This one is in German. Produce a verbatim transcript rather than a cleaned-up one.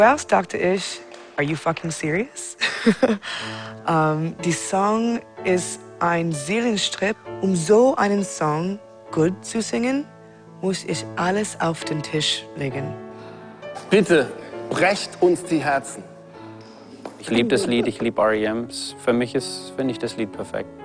Zuerst dachte ich, are you fucking serious? um, die Song ist ein Seelenstrip. Um so einen Song gut zu singen, muss ich alles auf den Tisch legen. Bitte, brecht uns die Herzen. Ich liebe das Lied, ich liebe R E M. Für mich ist, finde ich, das Lied perfekt.